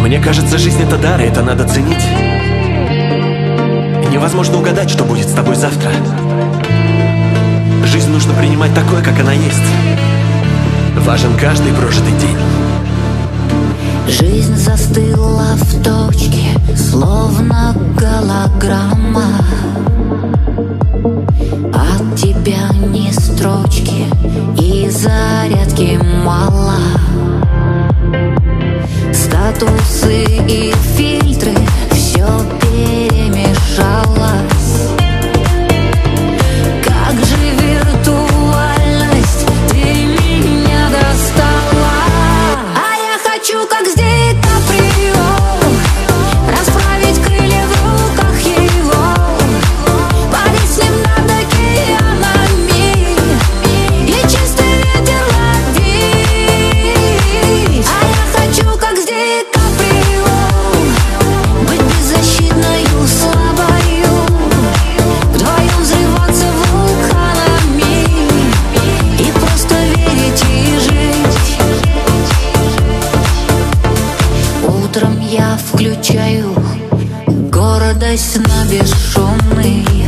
Мне кажется, жизнь — это дар, и это надо ценить. Невозможно угадать, что будет с тобой завтра. Жизнь нужно принимать такой, как она есть. Важен каждый прожитый день. Жизнь застыла в точке, словно голограмма. От тебя ни строчки и зарядки мало. Статусы и фильтры, все перемешалось. Как же виртуальность, ты меня достала. А я хочу, как с Ди Каприо, расправить крылья в руках его, парить с ним над океанами и чистый ветер ловить. А я хочу, как с Ди Каприо, быть беззащитною, слабою, вдвоем взрываться вулканами и просто верить и жить. Утром я включаю гордость на бесшумный.